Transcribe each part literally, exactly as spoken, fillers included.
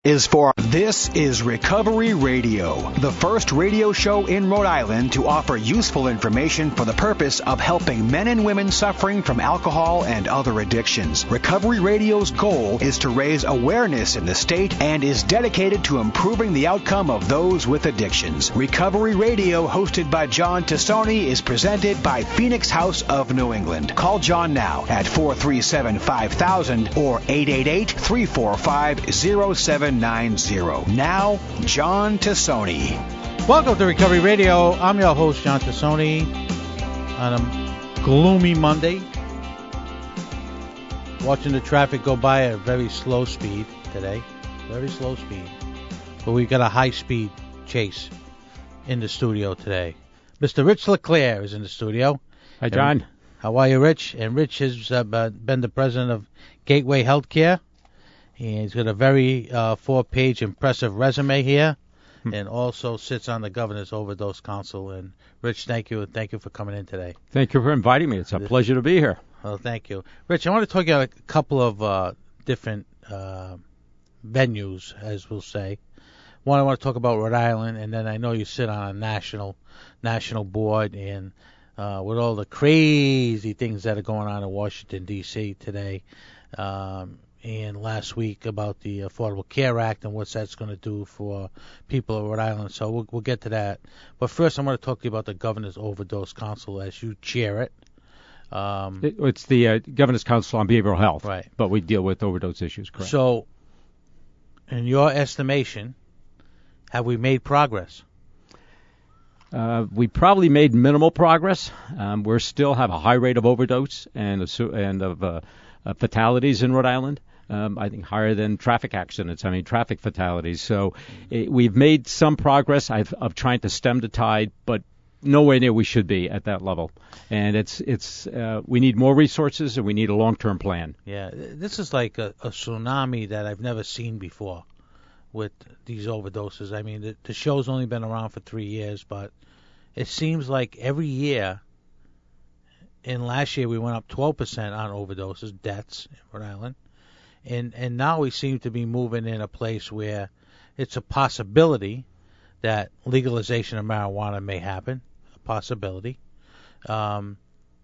is for This is Recovery Radio, the first radio show in Rhode Island to offer useful information for the purpose of helping men and women suffering from alcohol and other addictions. Recovery Radio's goal is to raise awareness in the state and is dedicated to improving the outcome of those with addictions. Recovery Radio, hosted by John Tassoni, is presented by Phoenix House of New England. Call John now at four three seven, five thousand or eight eight eight, three four five, zero seven nine zero. Now, John Tassoni. Welcome to Recovery Radio. I'm your host, John Tassoni, on a gloomy Monday. Watching the traffic go by at a very slow speed today. Very slow speed. But we got a high-speed chase in the studio today. Mister Rich LeClaire is in the studio. Hi, John. And how are you, Rich? And Rich has uh, been the president of Gateway Healthcare. He's got a very uh, four-page impressive resume here, hmm. and also sits on the Governor's Overdose Council. And Rich, thank you, and thank you for coming in today. Thank you for inviting me. It's a pleasure to be here. Well, thank you, Rich. I want to talk about a couple of uh, different uh, venues, as we'll say. One, I want to talk about Rhode Island, and then I know you sit on a national national board, and uh, with all the crazy things that are going on in Washington D C today. Um, and last week about the Affordable Care Act and what that's going to do for people of Rhode Island. So we'll, we'll get to that. But first, I want to talk to you about the Governor's Overdose Council as you chair it. Um, it it's the uh, Governor's Council on Behavioral Health, right? But we deal with overdose issues, correct? So, in your estimation, have we made progress? Uh, we probably made minimal progress. Um, we still have a high rate of overdose and, and of uh, uh, fatalities in Rhode Island. Um, I think higher than traffic accidents, I mean traffic fatalities. So it, we've made some progress I've, of trying to stem the tide, but nowhere near we should be at that level. And it's it's uh, we need more resources and we need a long-term plan. Yeah, this is like a, a tsunami that I've never seen before with these overdoses. I mean, the, the show's only been around for three years, but it seems like every year, and last year we went up twelve percent on overdoses, deaths in Rhode Island. And and now we seem to be moving in a place where it's a possibility that legalization of marijuana may happen, a possibility. Um,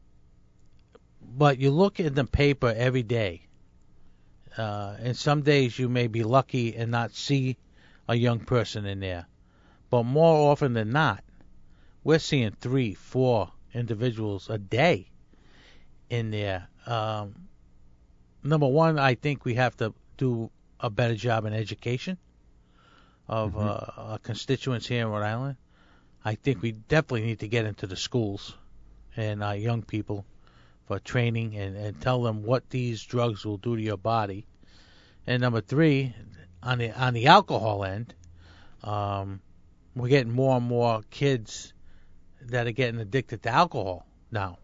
but you look in the paper every day, uh, and some days you may be lucky and not see a young person in there. But more often than not, we're seeing three, four individuals a day in there. Um, Number one, I think we have to do a better job in education of mm-hmm. uh, our constituents here in Rhode Island. I think we definitely need to get into the schools and our young people for training and, and tell them what these drugs will do to your body. And number three, on the on the alcohol end, um, we're getting more and more kids that are getting addicted to alcohol now.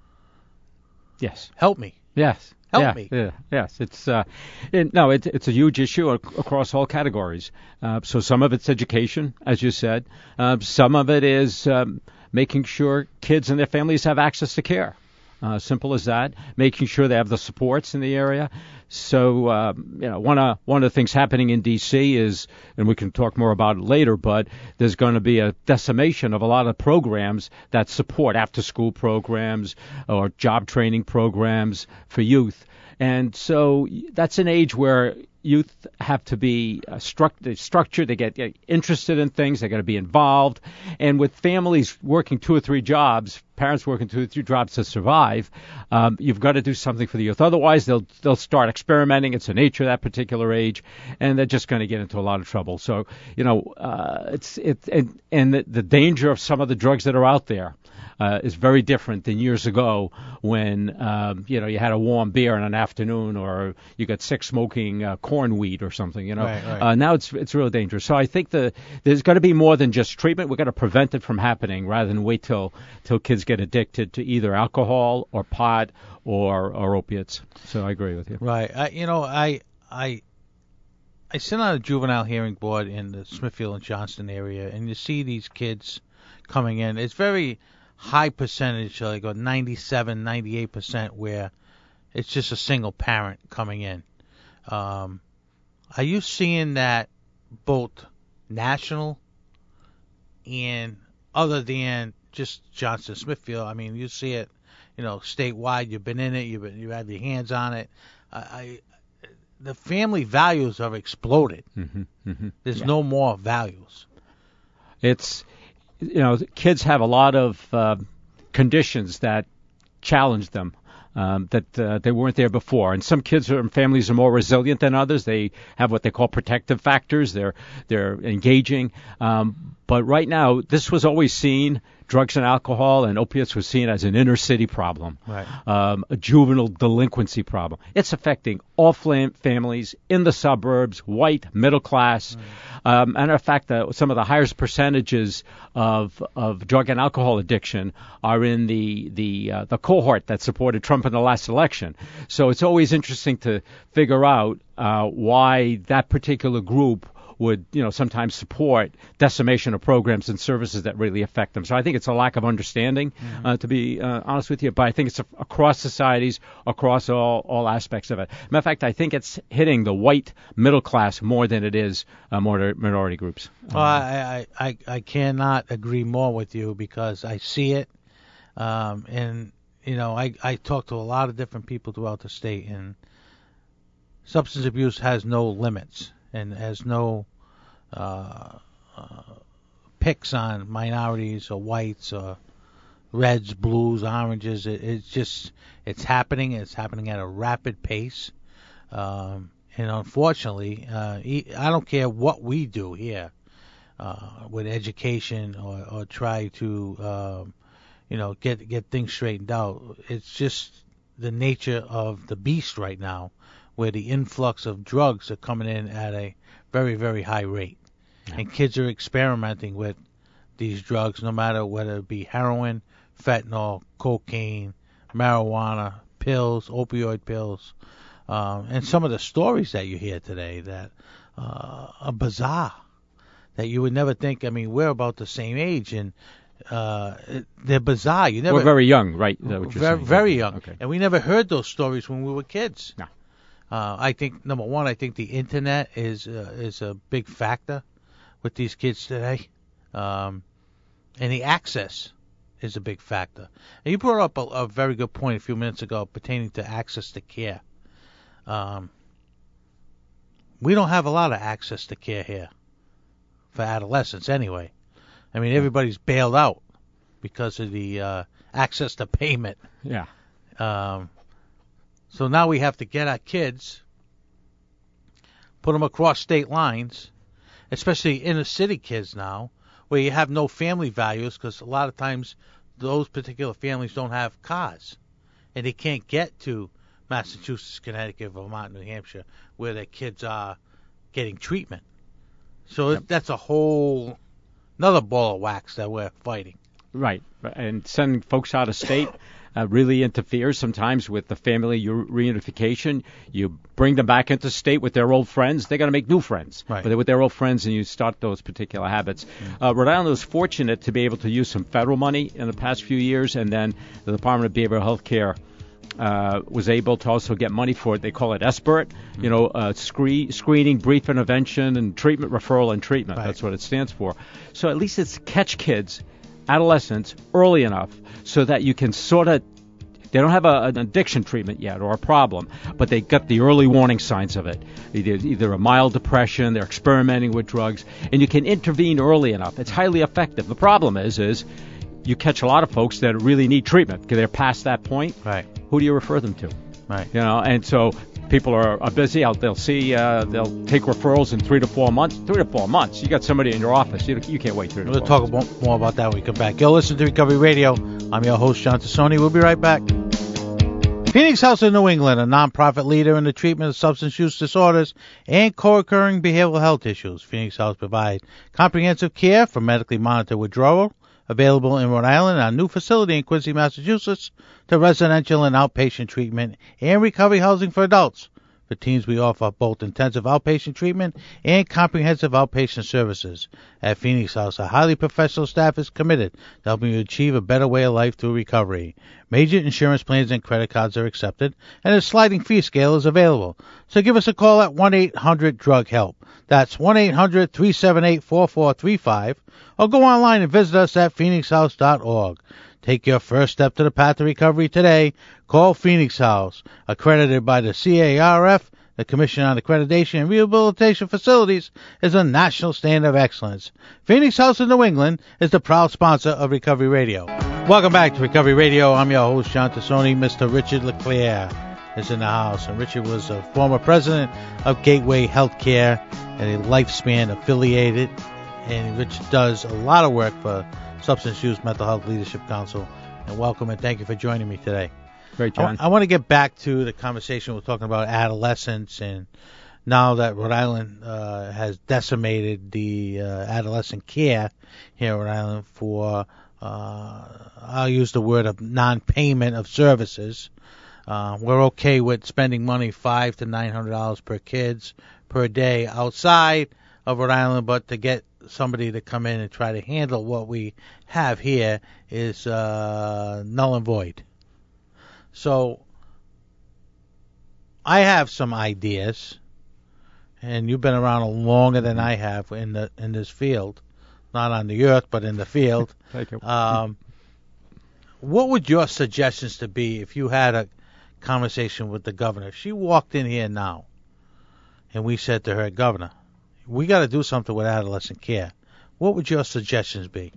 Yes. Help me. Yes. Help yeah, me. Yeah, yes, it's uh, it, no, it's it's a huge issue ac- across all categories. Uh, so some of it's education, as you said. Uh, some of it is um, making sure kids and their families have access to care. Uh, simple as that. Making sure they have the supports in the area. So uh, you know, one of one of the things happening in D C is, and we can talk more about it later, but there's going to be a decimation of a lot of programs that support after-school programs or job training programs for youth. And so that's an age where youth have to be uh, struct- structured, they get, get interested in things, they got to be involved. And with families working two or three jobs, parents working two or three jobs to survive, um, you've got to do something for the youth. Otherwise, they'll they'll start experimenting. It's the nature of that particular age, and they're just going to get into a lot of trouble. So, you know, uh, it's it and, and the, the danger of some of the drugs that are out there. Uh, is very different than years ago when, um, you know, you had a warm beer in an afternoon or you got sick smoking uh, corn weed or something, you know. Right, right. Uh, now it's it's real dangerous. So I think the, there's got to be more than just treatment. We've got to prevent it from happening rather than wait till, till kids get addicted to either alcohol or pot or, or opiates. So I agree with you. Right. I, you know, I I I sit on a juvenile hearing board in the Smithfield and Johnston area, and you see these kids coming in. It's very high percentage, like a ninety-seven, ninety-eight percent, where it's just a single parent coming in. Um, are you seeing that both national and other than just Johnson Smithfield? I mean, you see it, you know, statewide. You've been in it. You've been, you had your hands on it. I, I the family values have exploded. Mm-hmm, mm-hmm. There's yeah. no more values. It's, you know, kids have a lot of uh, conditions that challenge them. Um, that uh, they weren't there before, and some kids and families are more resilient than others. They have what they call protective factors. They're they're engaging. Um, but right now, this was always seen. Drugs and alcohol and opiates was seen as an inner city problem, right. um, a juvenile delinquency problem. It's affecting all fam- families in the suburbs, white, middle class. Mm. Um, matter of fact, uh, some of the highest percentages of of drug and alcohol addiction are in the the uh, the cohort that supported Trump in the last election. So it's always interesting to figure out uh, why that particular group would, you know, sometimes support decimation of programs and services that really affect them. So I think it's a lack of understanding, mm-hmm. uh, to be uh, honest with you. But I think it's a, across societies, across all, all aspects of it. Matter of fact, I think it's hitting the white middle class more than it is uh, more minority groups. Well, um, I, I, I cannot agree more with you because I see it. Um, and, you know, I, I talk to a lot of different people throughout the state, and substance abuse has no limits. And has no uh, uh, picks on minorities or whites or reds, blues, oranges. It, it's just, it's happening. It's happening at a rapid pace. Um, and unfortunately, uh, I don't care what we do here uh, with education or, or try to, um, you know, get get things straightened out. It's just the nature of the beast right now, where the influx of drugs are coming in at a very, very high rate. Yeah. And kids are experimenting with these drugs, no matter whether it be heroin, fentanyl, cocaine, marijuana, pills, opioid pills. Um, and some of the stories that you hear today that uh, are bizarre, that you would never think. I mean, we're about the same age, and uh, they're bizarre. You never, we're very young, right? Is that what you're very, saying? very young. Okay. And we never heard those stories when we were kids. No. Uh, I think, number one, I think the internet is uh, is a big factor with these kids today. Um, and the access is a big factor. And you brought up a, a very good point a few minutes ago pertaining to access to care. Um, we don't have a lot of access to care here for adolescents anyway. I mean, everybody's bailed out because of the uh, access to payment. Yeah. Um, so now we have to get our kids, put them across state lines, especially inner city kids now, where you have no family values because a lot of times those particular families don't have cars and they can't get to Massachusetts, Connecticut, Vermont, New Hampshire, where their kids are getting treatment. So yep. that's a whole another ball of wax that we're fighting. Right. And sending folks out of state uh, really interferes sometimes with the family reunification. You bring them back into state with their old friends. They're going to make new friends. Right. But with their old friends, and you start those particular habits. Mm-hmm. Uh, Rhode Island was fortunate to be able to use some federal money in the past few years, and then the Department of Behavioral Health Care Uh, was able to also get money for it. They call it S B I R T, mm-hmm. you know, uh, screen, screening, brief intervention, and treatment, referral, and treatment. Right. That's what it stands for. So at least it's catch kids, adolescents, early enough so that you can sort of, they don't have a, an addiction treatment yet or a problem, but they got the early warning signs of it. Either, either a mild depression, they're experimenting with drugs, and you can intervene early enough. It's highly effective. The problem is, is you catch a lot of folks that really need treatment because they're past that point. Right. Who do you refer them to? Right. You know, and so people are, are busy. They'll see, uh, they'll take referrals in three to four months. Three to four months. You got somebody in your office. You, you can't wait three to we'll four talk months. About, more about that when we come back. You'll listen to Recovery Radio. I'm your host, John Tassoni. We'll be right back. Phoenix House of New England, a nonprofit leader in the treatment of substance use disorders and co-occurring behavioral health issues. Phoenix House provides comprehensive care for medically monitored withdrawal, available in Rhode Island, our new facility in Quincy, Massachusetts, to residential and outpatient treatment and recovery housing for adults. For teens, we offer both intensive outpatient treatment and comprehensive outpatient services. At Phoenix House, a highly professional staff is committed to helping you achieve a better way of life through recovery. Major insurance plans and credit cards are accepted, and a sliding fee scale is available. So give us a call at one eight hundred drug help. That's one eight hundred three seven eight four four three five, or go online and visit us at phoenix house dot org. Take your first step to the path to recovery today. Call Phoenix House, accredited by the C A R F. The Commission on Accreditation and Rehabilitation Facilities is a national standard of excellence. Phoenix House in New England is the proud sponsor of Recovery Radio. Welcome back to Recovery Radio. I'm your host, John Tassoni. Mister Richard LeClaire is in the house. And Richard was a former president of Gateway Healthcare and a Lifespan affiliated. And Richard does a lot of work for Substance Use Mental Health Leadership Council. And welcome and thank you for joining me today. Great, John. I, I want to get back to the conversation we're talking about adolescence, and now that Rhode Island uh, has decimated the uh, adolescent care here in Rhode Island for, uh, I'll use the word of non-payment of services. Uh, we're okay with spending money five to nine hundred dollars per kids per day outside of Rhode Island, but to get somebody to come in and try to handle what we have here is uh, null and void. So I have some ideas, and you've been around longer than I have in the in this field, not on the earth, but in the field. Thank you. Um, what would your suggestions to be if you had a conversation with the governor? If she walked in here now, and we said to her, Governor, we got to do something with adolescent care. What would your suggestions be?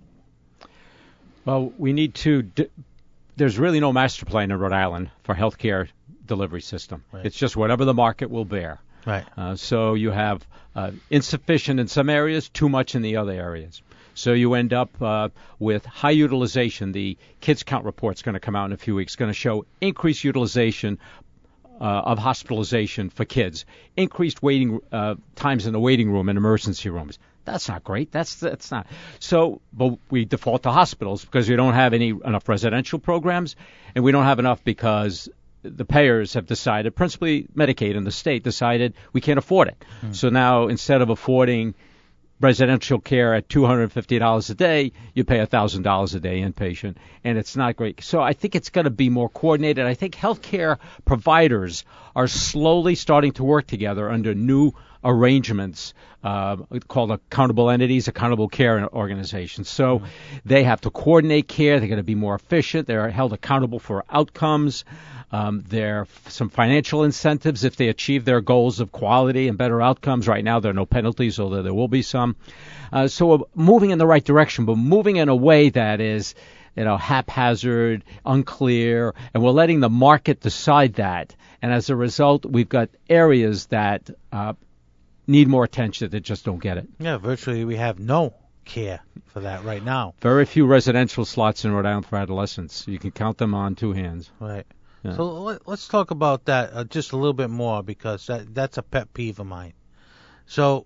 Well, we need to. D- there's really no master plan in Rhode Island for healthcare delivery system. Right. It's just whatever the market will bear. Right. Uh, so you have uh, insufficient in some areas, too much in the other areas. So you end up uh, with high utilization. The kids count report's going to come out in a few weeks. Going to show increased utilization uh, of hospitalization for kids, increased waiting uh, times in the waiting room and emergency rooms. That's not great. That's that's not. So, but we default to hospitals because we don't have any enough residential programs, and we don't have enough because the payers have decided, principally Medicaid and the state decided we can't afford it. Hmm. So now instead of affording residential care at two hundred fifty dollars a day, you pay one thousand dollars a day inpatient, and it's not great. So I think it's going to be more coordinated. I think healthcare providers are slowly starting to work together under new arrangements uh, called accountable entities, accountable care organizations. So mm-hmm. they have to coordinate care. They're going to be more efficient. They're held accountable for outcomes. Um, there are some financial incentives if they achieve their goals of quality and better outcomes. Right now, there are no penalties, although there will be some. Uh, so we're moving in the right direction, but moving in a way that is, you know, haphazard, unclear, and we're letting the market decide that. And as a result, we've got areas that uh, need more attention that just don't get it. Yeah, virtually we have no care for that right now. Very few residential slots in Rhode Island for adolescents. You can count them on two hands. Right. Yeah. So let, let's talk about that uh, just a little bit more because that that's a pet peeve of mine. So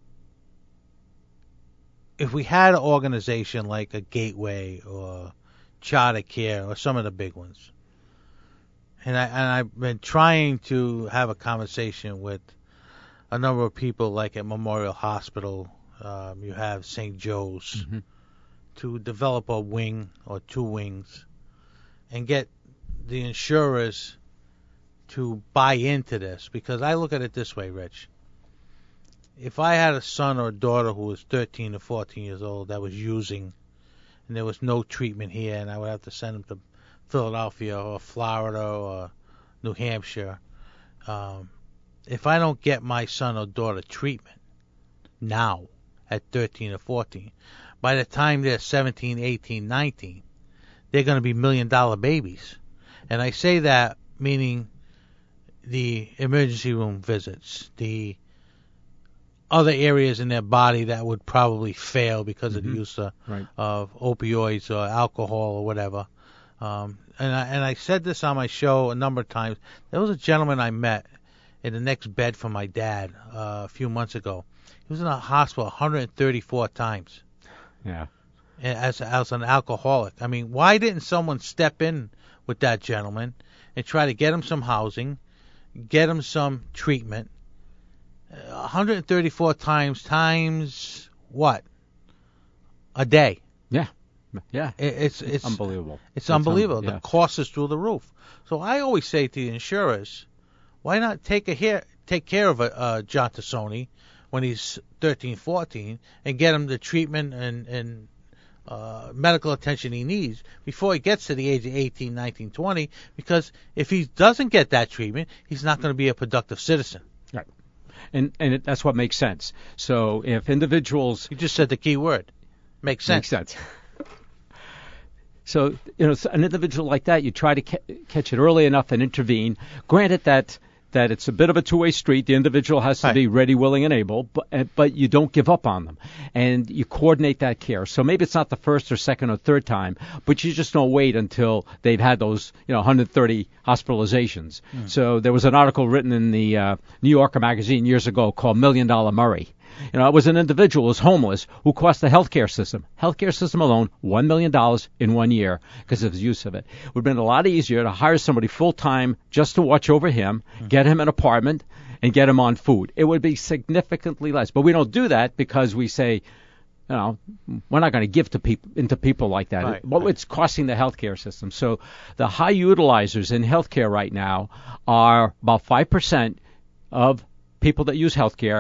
if we had an organization like a Gateway or Charter Care or some of the big ones, and, I, and I've been trying to have a conversation with a number of people like at Memorial Hospital, um, you have Saint Joe's, mm-hmm. to develop a wing or two wings and get the insurers to buy into this. Because I look at it this way, Rich. If I had a son or a daughter who was thirteen or fourteen years old that was using and there was no treatment here and I would have to send them to Philadelphia or Florida or New Hampshire, um, if I don't get my son or daughter treatment now at thirteen or fourteen, by the time they're seventeen, eighteen, nineteen, they're going to be million-dollar babies. And I say that meaning the emergency room visits, the other areas in their body that would probably fail because mm-hmm. of the use of, right. of opioids or alcohol or whatever. Um, and, I, and I said this on my show a number of times. There was a gentleman I met in the next bed for my dad uh, a few months ago. He was in a hospital one hundred thirty-four times. Yeah. As, as an alcoholic. I mean, why didn't someone step in with that gentleman and try to get him some housing, get him some treatment, one hundred thirty-four times times what? A day. Yeah. Yeah. It, it's it's unbelievable. It's, it's unbelievable. Un- yeah. The cost is through the roof. So I always say to the insurers, why not take a hair, take care of a, uh, John Tassoni when he's thirteen, fourteen, and get him the treatment and and uh, medical attention he needs before he gets to the age of eighteen, nineteen, twenty? Because if he doesn't get that treatment, he's not going to be a productive citizen. Right. And and it, that's what makes sense. So if individuals, you just said the key word, makes sense. Makes sense. So, you know, an individual like that, you try to ca- catch it early enough and intervene. Granted that that it's a bit of a two-way street. The individual has to right. be ready, willing, and able, but but you don't give up on them, and you coordinate that care. So maybe it's not the first or second or third time, but you just don't wait until they've had those, you know, one hundred thirty hospitalizations. Mm. So there was an article written in the uh, New Yorker magazine years ago called Million Dollar Murray. You know, it was an individual who was homeless who cost the healthcare system, healthcare system alone, one million dollars in one year because of his use of it. It would have been a lot easier to hire somebody full-time just to watch over him, mm-hmm. get him an apartment, and get him on food. It would be significantly less. But we don't do that because we say, you know, we're not going to give to people into people like that. Right, well, right. It's costing the healthcare system. So the high utilizers in healthcare right now are about five percent of people that use healthcare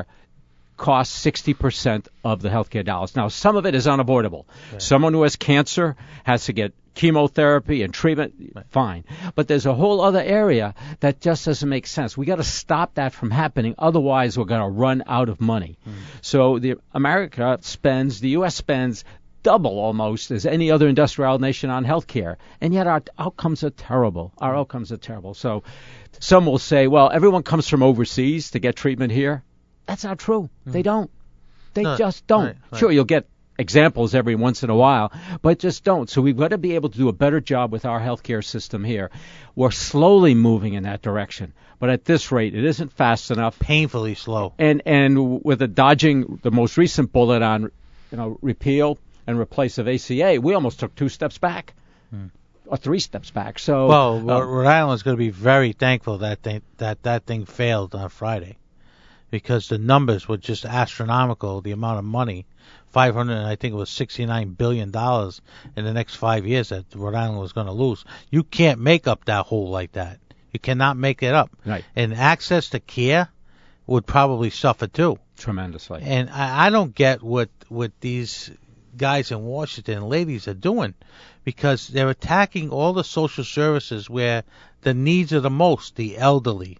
costs sixty percent of the healthcare dollars. Now, some of it is unavoidable. Right. Someone who has cancer has to get chemotherapy and treatment, right. fine. But there's a whole other area that just doesn't make sense. We got to stop that from happening. Otherwise, we're going to run out of money. Mm. So the America spends, the U S spends double almost as any other industrial nation on healthcare, and yet our outcomes are terrible. Our outcomes are terrible. So some will say, well, everyone comes from overseas to get treatment here. That's not true. Mm. They don't. They no, just don't. Right, right. Sure, you'll get examples every once in a while, but just don't. So we've got to be able to do a better job with our healthcare system here. We're slowly moving in that direction, but at this rate, it isn't fast enough. Painfully slow. And and with the dodging the most recent bullet on, you know, repeal and replace of A C A, we almost took two steps back. Mm. Or three steps back. So well, uh, Rhode Island's going to be very thankful that they, that that thing failed on Friday, because the numbers were just astronomical. The amount of money, five hundred, I think it was sixty-nine billion dollars in the next five years that Rhode Island was going to lose. You can't make up that hole like that. You cannot make it up. Right. And access to care would probably suffer too. Tremendously. And I, I don't get what what these guys in Washington and ladies are doing, because they're attacking all the social services where the needs are the most, the elderly,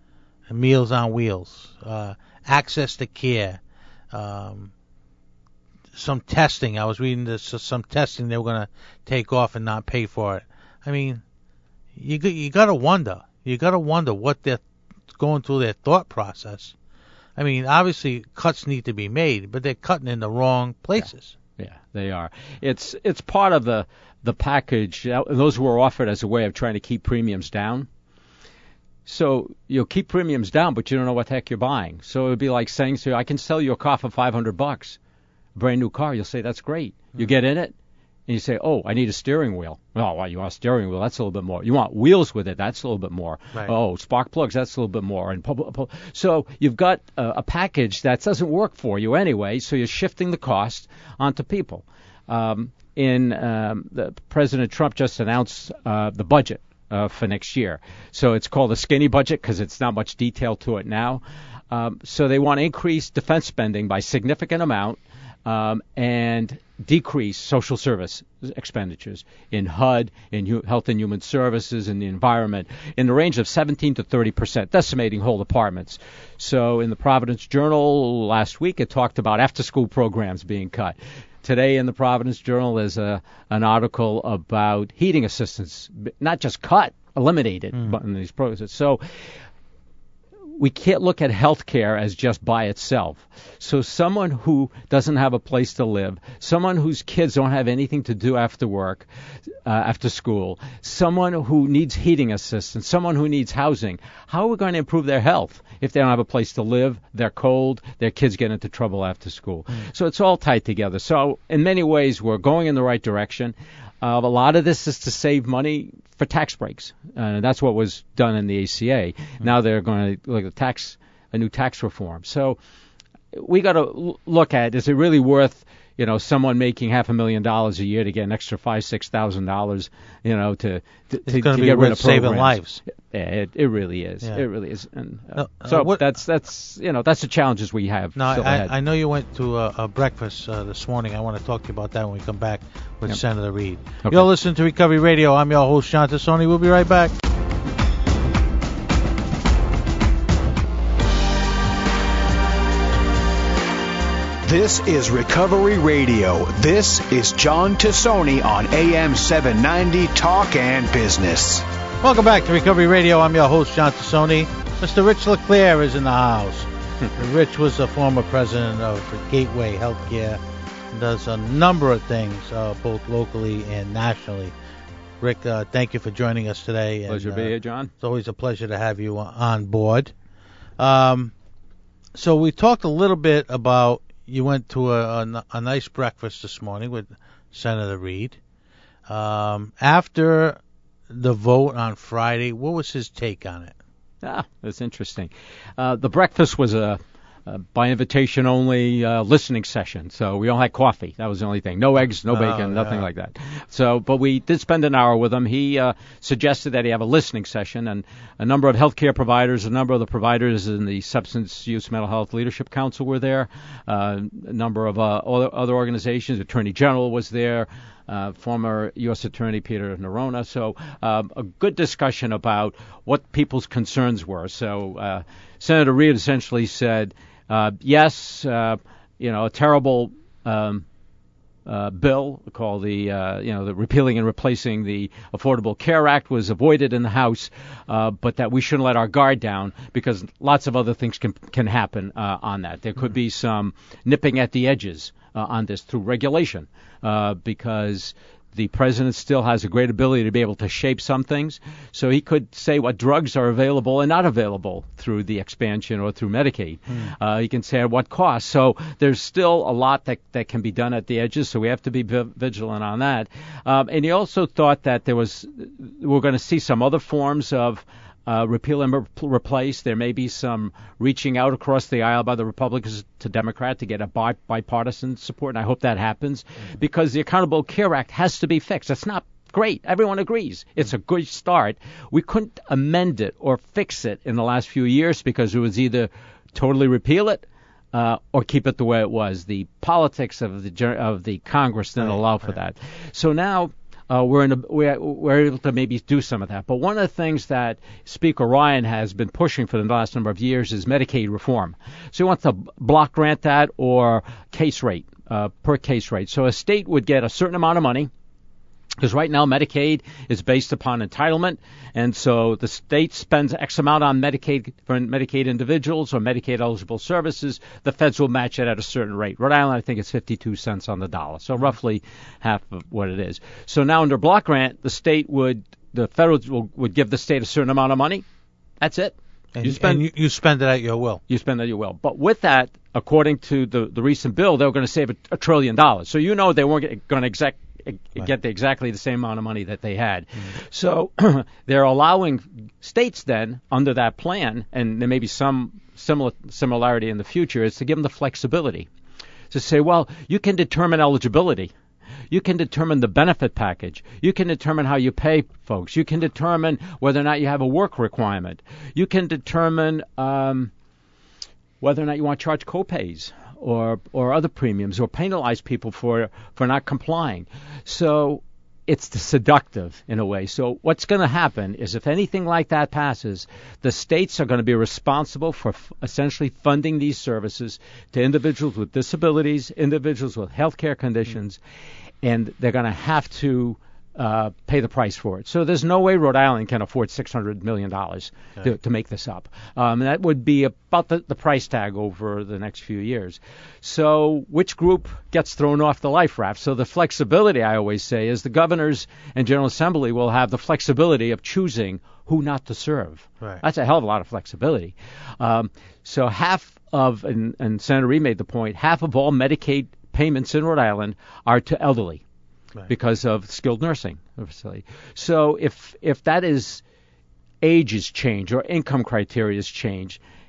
Meals on Wheels, uh, access to care, um, some testing. I was reading this, some testing they were going to take off and not pay for it. I mean, you you got to wonder. You got to wonder what they're going through their thought process. I mean, obviously cuts need to be made, but they're cutting in the wrong places. Yeah. Yeah, they are. It's it's part of the the package. Those were offered as a way of trying to keep premiums down. So you'll keep premiums down, but you don't know what the heck you're buying. So it would be like saying, "So I can sell you a car for five hundred bucks, a brand new car." You'll say, "That's great." Mm-hmm. You get in it, and you say, "Oh, I need a steering wheel." Oh, well, you want a steering wheel? That's a little bit more. You want wheels with it? That's a little bit more. Right. Oh, spark plugs? That's a little bit more. And so you've got a, a package that doesn't work for you anyway. So you're shifting the cost onto people. Um, in um, the President Trump just announced uh, the budget uh, for next year. So it's called a skinny budget because it's not much detail to it now. Um, so they want to increase defense spending by a significant amount. Um, and decrease social service expenditures in H U D, in hu- Health and Human Services, in the environment, in the range of seventeen to thirty percent, decimating whole departments. So in the Providence Journal last week, it talked about after-school programs being cut. Today in the Providence Journal, there's a, an article about heating assistance, not just cut, eliminated mm. in these programs. So we can't look at healthcare as just by itself. So someone who doesn't have a place to live, someone whose kids don't have anything to do after work, uh, after school, someone who needs heating assistance, someone who needs housing, how are we going to improve their health if they don't have a place to live, they're cold, their kids get into trouble after school? Mm. So it's all tied together. So in many ways, we're going in the right direction. Uh, a lot of this is to save money for tax breaks. Uh, that's what was done in the A C A. Mm-hmm. Now they're going to look at tax a new tax reform. So we got to look at, is it really worth, you know, someone making half a million dollars a year to get an extra five, six thousand dollars, you know, to to, It's to, going to to be get rid worth of programs. saving lives. Yeah, it, it really is. Yeah. It really is. And uh, No, uh, so what- that's that's you know that's the challenges we have. Now, still I, ahead. I know you went to a, a breakfast uh, this morning. I want to talk to you about that when we come back with Yep. Senator Reid. Okay. You're listening to Recovery Radio. I'm your host, John Tassoni. We'll be right back. This is Recovery Radio. This is John Tassoni on A M seven ninety Talk and Business. Welcome back to Recovery Radio. I'm your host, John Tassoni. Mister Rich LeClaire is in the house. Rich was the former president of Gateway Healthcare and does a number of things, uh, both locally and nationally. Rick, uh, thank you for joining us today. Pleasure and, to be uh, here, John. It's always a pleasure to have you on board. Um, so we talked a little bit about, you went to a, a, a nice breakfast this morning with Senator Reid. Um, after the vote on Friday, what was his take on it? Ah, that's interesting. Uh, the breakfast was a, a by invitation only uh, listening session, so we all had coffee. That was the only thing. No eggs, no Oh, bacon, nothing yeah. like that. So, but we did spend an hour with him. He uh, suggested that he have a listening session, and a number of healthcare providers, a number of the providers in the Substance Use Mental Health Leadership Council were there. Uh, a number of uh, other, other organizations. Attorney General was there. Uh, former U S Attorney Peter Nerona. So um, a good discussion about what people's concerns were. So uh, Senator Reid essentially said, uh, yes, uh, you know, a terrible um, uh, bill called the, uh, you know, the repealing and replacing the Affordable Care Act was avoided in the House, uh, but that we shouldn't let our guard down because lots of other things can can happen uh, on that. There could be some nipping at the edges uh, on this through regulation. Uh, because the president still has a great ability to be able to shape some things. So he could say what drugs are available and not available through the expansion or through Medicaid. Mm. Uh, he can say at what cost. So there's still a lot that, that can be done at the edges, so we have to be v- vigilant on that. Um, and he also thought that there was we're going to see some other forms of Uh, repeal and re- replace. There may be some reaching out across the aisle by the Republicans to Democrat to get a bi- bipartisan support, and I hope that happens mm-hmm. because the Accountable Care Act has to be fixed. It's not great. Everyone agrees. It's a good start. We couldn't amend it or fix it in the last few years because it was either totally repeal it uh, or keep it the way it was. The politics of the of the Congress didn't right, allow for right. that. So now Uh, we're in a, we're, we're able to maybe do some of that. But one of the things that Speaker Ryan has been pushing for the last number of years is Medicaid reform. So he wants to block grant that or case rate, uh, per case rate. So a state would get a certain amount of money, because right now Medicaid is based upon entitlement, and so the state spends X amount on Medicaid for Medicaid individuals or Medicaid eligible services. The feds will match it at a certain rate. Rhode Island, I think it's fifty-two cents on the dollar, so roughly half of what it is. So now under block grant, the state would, the federal will, would give the state a certain amount of money. That's it. And you you, spend and you, you spend it at your will. You spend it at your will. But with that, according to the, the recent bill, they were going to save a, a trillion dollars. So you know they weren't going to exact. Right. Get the, exactly the same amount of money that they had. Mm-hmm. So they're allowing states then under that plan, and there may be some similar similarity in the future, is to give them the flexibility to say, well, you can determine eligibility. You can determine the benefit package. You can determine how you pay folks. You can determine whether or not you have a work requirement. You can determine um, whether or not you want to charge copays or or other premiums, or penalize people for for not complying. So it's seductive in a way. So what's going to happen is if anything like that passes, the states are going to be responsible for f- essentially funding these services to individuals with disabilities, individuals with health care conditions, mm-hmm. and they're going to have to uh, pay the price for it. So there's no way Rhode Island can afford six hundred million dollars okay. to, to make this up. Um, and that would be about the, the price tag over the next few years. So which group gets thrown off the life raft? So the flexibility, I always say, is the governors and General Assembly will have the flexibility of choosing who not to serve. Right. That's a hell of a lot of flexibility. Um, so half of, and, and Senator Reid made the point, half of all Medicaid payments in Rhode Island are to elderly. Right. Because of skilled nursing facility. So if if that is ages change or income criteria is change,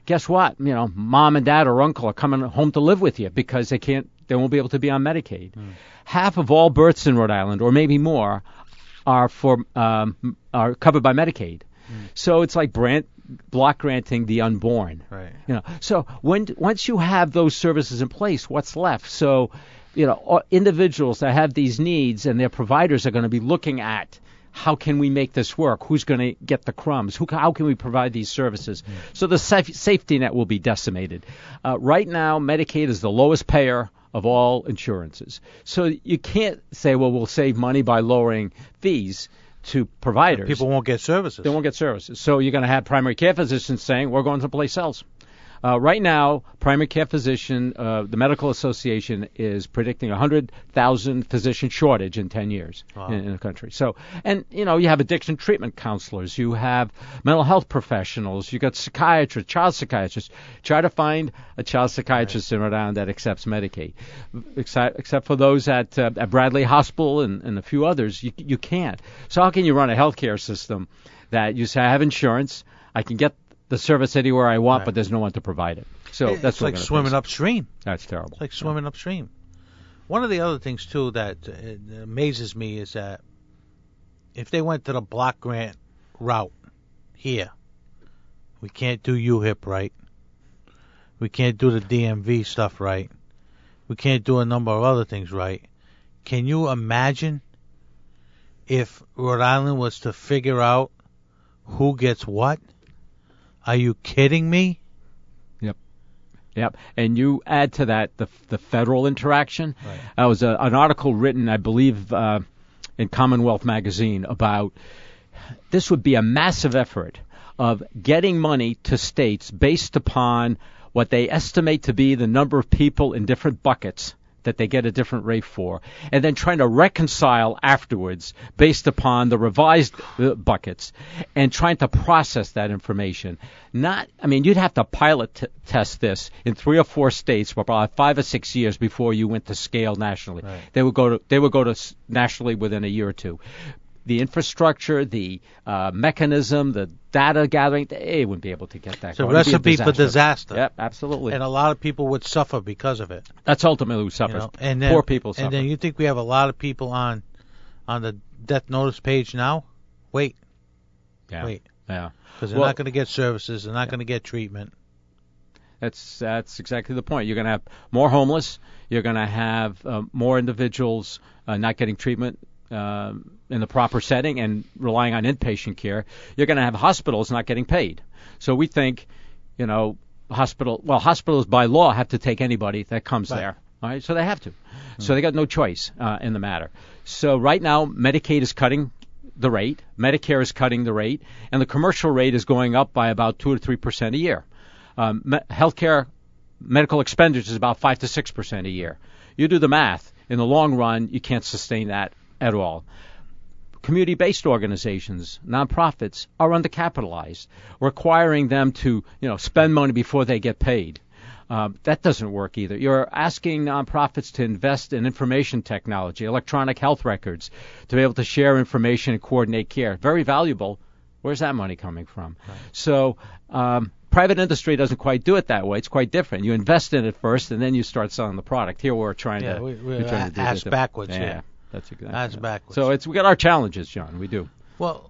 guess what? You know, mom and dad or uncle are coming home to live with you because they can't, they won't be able to be on Medicaid. Mm. Half of all births in Rhode Island, or maybe more, are for um, are covered by Medicaid. Mm. So it's like brand, block granting the unborn. Right. You know. So when once you have those services in place, what's left? So, you know, individuals that have these needs and their providers are going to be looking at how can we make this work? Who's going to get the crumbs? Who, how can we provide these services? Mm. So the saf- safety net will be decimated. Uh, right now, Medicaid is the lowest payer of all insurances. So you can't say, well, we'll save money by lowering fees to providers. People won't get services. They won't get services. So you're going to have primary care physicians saying, we're going someplace else. Uh, right now, primary care physician, uh, the Medical Association is predicting a one hundred thousand physician shortage in ten years wow. in, in the country. So, and, you know, you have addiction treatment counselors, you have mental health professionals, you got psychiatrists, child psychiatrists. Try to find a child psychiatrist right. in Rhode Island that accepts Medicaid. Except, except for those at, uh, at Bradley Hospital and, and a few others, you, you can't. So how can you run a healthcare system that you say, I have insurance, I can get the service anywhere I want, right. but there's no one to provide it. So it, that's it's like swimming face. upstream. That's terrible. It's like swimming yeah. upstream. One of the other things too that uh, amazes me is that if they went to the block grant route here, we can't do U H I P right. We can't do the D M V stuff right. We can't do a number of other things right. Can you imagine if Rhode Island was to figure out who gets what? Are you kidding me? Yep. Yep. And you add to that the the federal interaction. Right. That was a, an article written, I believe, uh, in Commonwealth magazine about this would be a massive effort of getting money to states based upon what they estimate to be the number of people in different buckets that they get a different rate for, and then trying to reconcile afterwards based upon the revised uh, buckets and trying to process that information. Not, I mean, you'd have to pilot t- test this in three or four states for about five or six years before you went to scale nationally. Right. They would go to they would go to s- nationally within a year or two. The infrastructure, the uh, mechanism, the data gathering, they wouldn't be able to get that. It's a recipe for disaster. Yep, absolutely. And a lot of people would suffer because of it. That's ultimately who suffers. You know? And then, Poor people suffer. And then you think we have a lot of people on on the death notice page now? Wait. Yeah. Wait. Yeah. Because they're well, not going to get services. They're not yeah. going to get treatment. That's that's exactly the point. You're going to have more homeless. You're going to have uh, more individuals uh, not getting treatment Uh, in the proper setting and relying on inpatient care. You're going to have hospitals not getting paid. So we think, you know, hospital. Well, hospitals by law have to take anybody that comes right. there. All right, so they have to. Mm-hmm. So they got no choice uh, in the matter. So right now, Medicaid is cutting the rate, Medicare is cutting the rate, and the commercial rate is going up by about two to three percent a year. Um, me- healthcare medical expenditures is about five to six percent a year. You do the math. In the long run, you can't sustain that at all. Community-based organizations, nonprofits, are undercapitalized, requiring them to, you know, spend money before they get paid. Um, that doesn't work either. You're asking nonprofits to invest in information technology, electronic health records, to be able to share information and coordinate care. Very valuable. Where's that money coming from? Right. So um, private industry doesn't quite do it that way. It's quite different. You invest in it first, and then you start selling the product. Here we're trying yeah, to, we, we're, we're trying to do ass this. backwards yeah. here. That's exactly. That's backwards. So it's we got our challenges, John. We do. Well,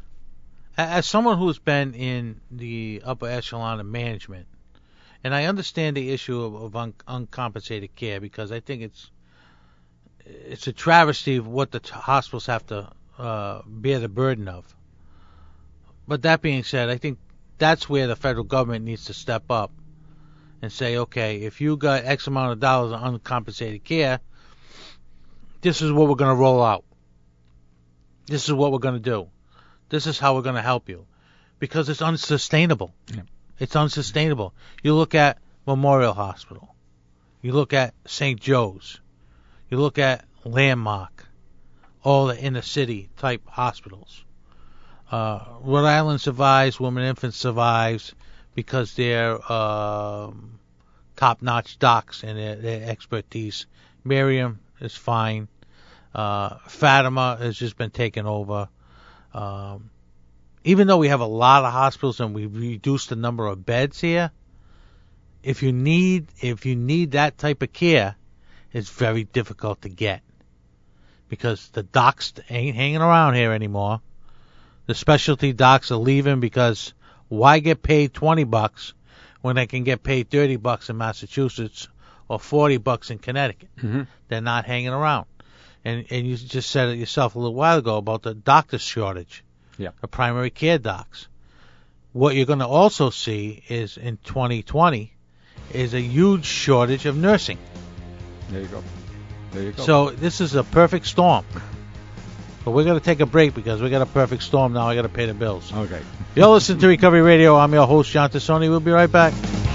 as someone who's been in the upper echelon of management, and I understand the issue of, of un, uncompensated care because I think it's it's a travesty of what the t- hospitals have to uh, bear the burden of. But that being said, I think that's where the federal government needs to step up and say, okay, if you got X amount of dollars of uncompensated care, this is what we're going to roll out. This is what we're going to do. This is how we're going to help you. Because it's unsustainable. Yeah. It's unsustainable. You look at Memorial Hospital. You look at Saint Joe's. You look at Landmark. All the inner city type hospitals. Uh, Rhode Island survives. Women and Infants survives because they're uh, top-notch docs and their, their expertise. Miriam is fine. Uh, Fatima has just been taken over. Um, even though we have a lot of hospitals and we've reduced the number of beds here, if you need if you need that type of care, it's very difficult to get because the docs ain't hanging around here anymore. The specialty docs are leaving because why get paid twenty bucks when they can get paid thirty bucks in Massachusetts or forty bucks in Connecticut? Mm-hmm. They're not hanging around. And and you just said it yourself a little while ago about the doctor shortage, yeah, the primary care docs. What you're going to also see is in twenty twenty is a huge shortage of nursing. There you go. There you go. So this is a perfect storm. But we're going to take a break because we got a perfect storm now. I got to pay the bills. Okay. You're listening to Recovery Radio. I'm your host, John Tassoni. We'll be right back.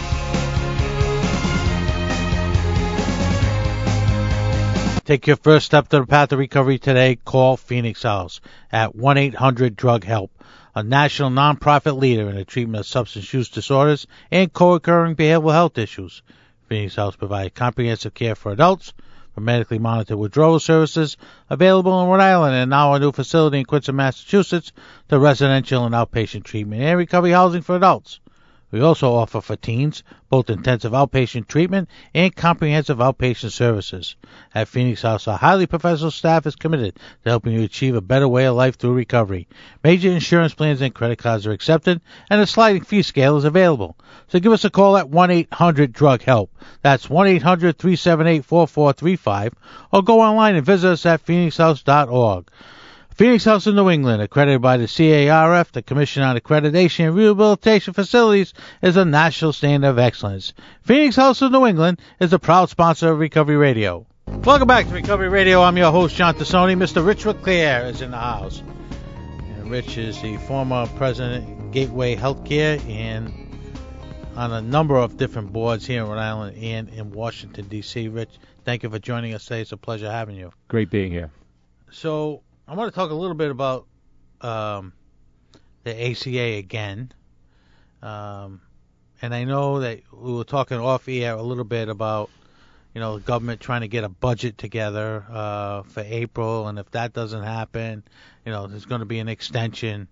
Take your first step to the path of recovery today. Call Phoenix House at one eight hundred drug help, a national nonprofit leader in the treatment of substance use disorders and co-occurring behavioral health issues. Phoenix House provides comprehensive care for adults, for medically monitored withdrawal services available in Rhode Island and now a new facility in Quincy, Massachusetts, to residential and outpatient treatment and recovery housing for adults. We also offer for teens both intensive outpatient treatment and comprehensive outpatient services. At Phoenix House, our highly professional staff is committed to helping you achieve a better way of life through recovery. Major insurance plans and credit cards are accepted, and a sliding fee scale is available. So give us a call at one eight hundred drug help. That's one eight hundred three seven eight four four three five, or go online and visit us at phoenix house dot org. Phoenix House in New England, accredited by the C A R F, the Commission on Accreditation and Rehabilitation Facilities, is a national standard of excellence. Phoenix House of New England is a proud sponsor of Recovery Radio. Welcome back to Recovery Radio. I'm your host, John Tassoni. Mister Rich LeClaire is in the house. And Rich is the former president of Gateway Healthcare and on a number of different boards here in Rhode Island and in Washington, D C Rich, thank you for joining us today. It's a pleasure having you. Great being here. So I want to talk a little bit about um, the A C A again. Um, and I know that we were talking off air a little bit about, you know, the government trying to get a budget together uh, for April. And if that doesn't happen, you know, there's going to be an extension.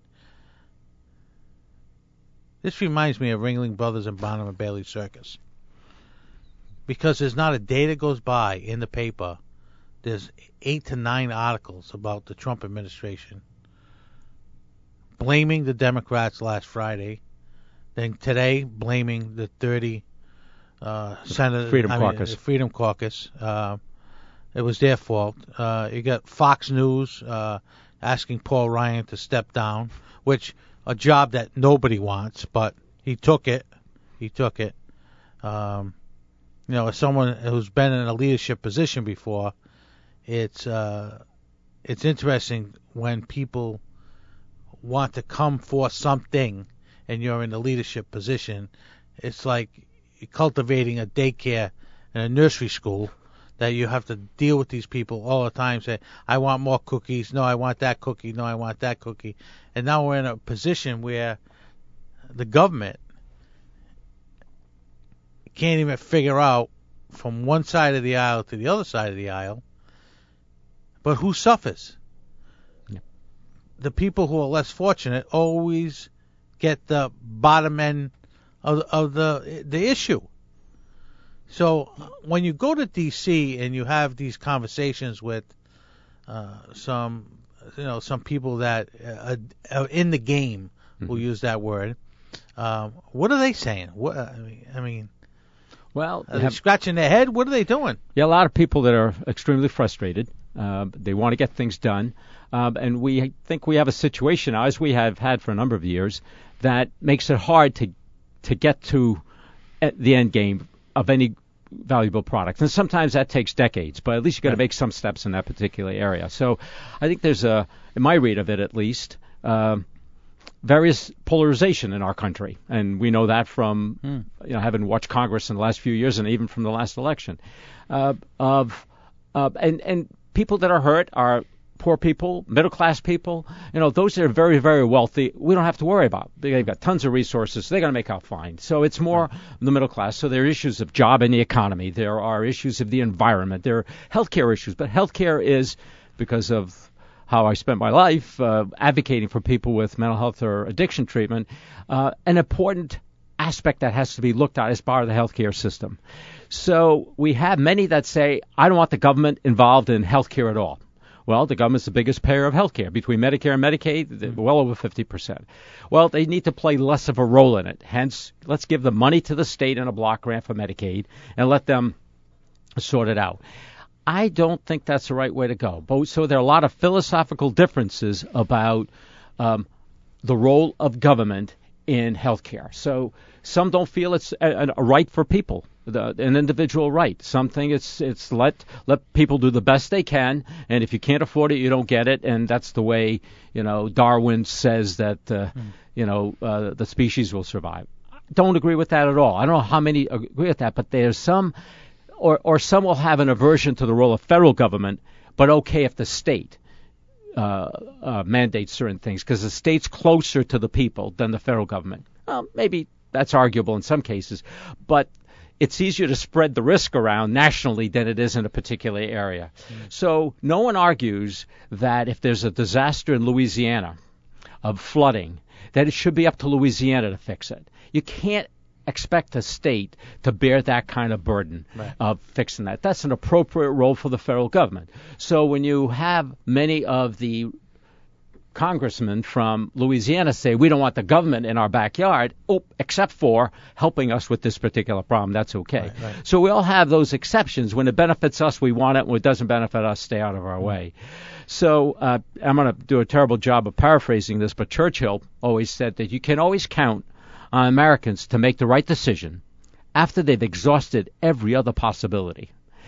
This reminds me of Ringling Brothers and Barnum and Bailey Circus. Because there's not a day that goes by in the paper. There's eight to nine articles about the Trump administration blaming the Democrats last Friday, then today blaming the thirty uh, senators, Freedom I Caucus. Mean, the Freedom Caucus. Uh, it was their fault. Uh, you got Fox News uh, asking Paul Ryan to step down, which a job that nobody wants, but he took it. He took it. Um, you know, as someone who's been in a leadership position before, It's uh, it's interesting when people want to come for something and you're in a leadership position. It's like cultivating a daycare and a nursery school that you have to deal with these people all the time. Say, I want more cookies. No, I want that cookie. No, I want that cookie. And now we're in a position where the government can't even figure out from one side of the aisle to the other side of the aisle. But who suffers? Yeah. The people who are less fortunate always get the bottom end of, of the the issue. So when you go to D C and you have these conversations with uh, some, you know, some people that uh, are in the game, mm-hmm. who use that word, um, what are they saying? What I mean, I mean well, are they have, scratching their head? What are they doing? Yeah, a lot of people that are extremely frustrated. Uh, they want to get things done. Um, and we think we have a situation, as we have had for a number of years, that makes it hard to to get to the end game of any valuable product. And sometimes that takes decades, but at least you've got to make some steps in that particular area. So I think there's a, in my read of it at least, uh, various polarization in our country. And we know that from, mm. you know, having watched Congress in the last few years and even from the last election. Uh, of uh, and, and people that are hurt are poor people, middle-class people. You know, those that are very, very wealthy, we don't have to worry about. They've got tons of resources. They're going to make out fine. So it's more the middle class. So there are issues of job and the economy. There are issues of the environment. There are healthcare issues. But healthcare is, because of how I spent my life uh, advocating for people with mental health or addiction treatment, uh, an important aspect that has to be looked at as part of the healthcare system. So we have many that say, I don't want the government involved in healthcare at all. Well, the government's the biggest payer of healthcare. Between Medicare and Medicaid, mm-hmm. well over fifty percent. Well, they need to play less of a role in it. Hence, let's give the money to the state in a block grant for Medicaid and let them sort it out. I don't think that's the right way to go. But, so there are a lot of philosophical differences about um, the role of government in healthcare. So some don't feel it's a, a right for people, the, an individual right. Some think it's it's let let people do the best they can, and if you can't afford it, you don't get it, and that's the way, you know, Darwin says that uh, mm. you know uh, the species will survive. I don't agree with that at all. I don't know how many agree with that, but there's some, or or some will have an aversion to the role of federal government, but okay if the state Uh, uh, mandate certain things because the state's closer to the people than the federal government. Well, maybe that's arguable in some cases, but it's easier to spread the risk around nationally than it is in a particular area. Mm. So no one argues that if there's a disaster in Louisiana of flooding, that it should be up to Louisiana to fix it. You can't expect a state to bear that kind of burden right. of fixing that. That's an appropriate role for the federal government. So when you have many of the congressmen from Louisiana say, we don't want the government in our backyard, oh, except for helping us with this particular problem, that's okay. Right, right. So we all have those exceptions. When it benefits us, we want it. When it doesn't benefit us, stay out of our way. So uh, I'm going to do a terrible job of paraphrasing this, but Churchill always said that you can always count on Americans to make the right decision after they've exhausted every other possibility.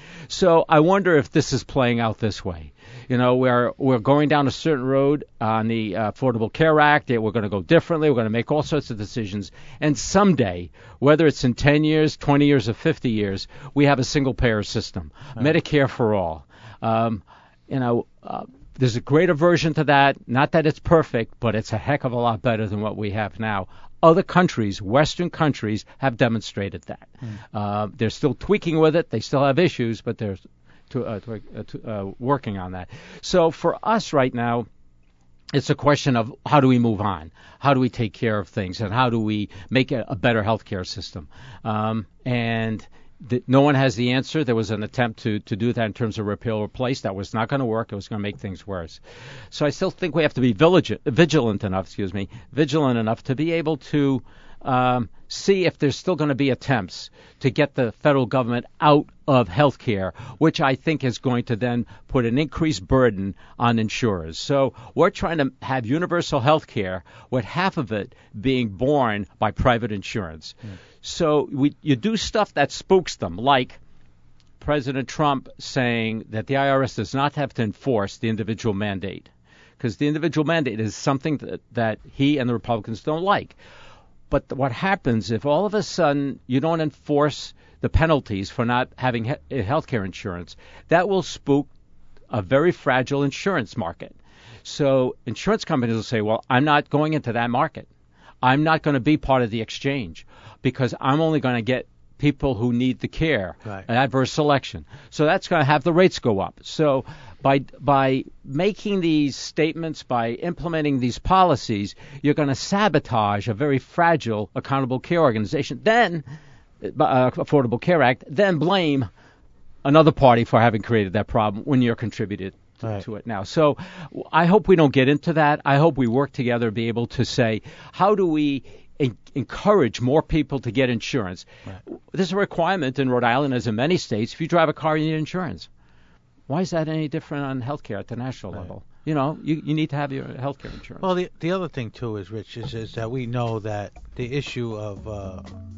So I wonder if this is playing out this way. You know, we're we're going down a certain road on the uh, Affordable Care Act. We're going to go differently. We're going to make all sorts of decisions. And someday, whether it's in ten years, twenty years, or fifty years, we have a single-payer system, right. Medicare for all. Um, you know, uh, there's a great aversion to that. Not that it's perfect, but it's a heck of a lot better than what we have now. Other countries, Western countries, have demonstrated that. Mm. Uh, they're still tweaking with it. They still have issues, but they're to, uh, to, uh, to, uh, working on that. So for us right now, it's a question of how do we move on? How do we take care of things? And how do we make a, a better healthcare system? Um, and th- no one has the answer. There was an attempt to, to do that in terms of repeal or replace. That was not going to work. It was going to make things worse. So I still think we have to be vigilant, vigilant enough, excuse me, vigilant enough to be able to um, see if there's still going to be attempts to get the federal government out of healthcare, which I think is going to then put an increased burden on insurers. So we're trying to have universal healthcare with half of it being borne by private insurance. Mm. So we, you do stuff that spooks them, like President Trump saying that the I R S does not have to enforce the individual mandate, because the individual mandate is something that, that he and the Republicans don't like. But what happens if all of a sudden you don't enforce the penalties for not having he- health care insurance? That will spook a very fragile insurance market. So insurance companies will say, well, I'm not going into that market. I'm not going to be part of the exchange because I'm only going to get people who need the care, right. An adverse selection. So that's going to have the rates go up. So by by making these statements, by implementing these policies, you're going to sabotage a very fragile accountable care organization. Then, uh, Affordable Care Act, then blame another party for having created that problem when you're contributed to, right. to it now. So I hope we don't get into that. I hope we work together to be able to say, how do we en- encourage more people to get insurance? Right. There's a requirement in Rhode Island, as in many states, if you drive a car, you need insurance. Why is that any different on healthcare at the national right. level? You know, you, you need to have your healthcare insurance. Well, the the other thing, too, is, Rich, is, is that we know that the issue of uh,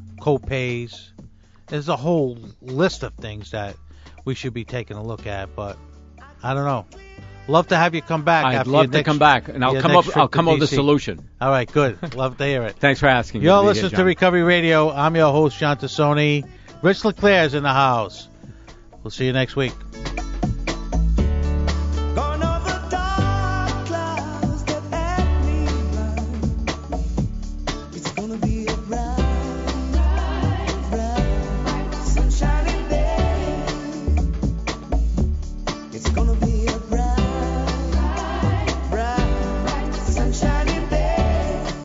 co-pays, there's a whole list of things that we should be taking a look at, but I don't know. Love to have you come back. I'd after love your to next, come back, and I'll come up. I'll come up with a solution. All right, good. Love to hear it. Thanks for asking. You're listening to Recovery Radio. I'm your host, John Tassoni. Rich LeClaire is in the house. We'll see you next week.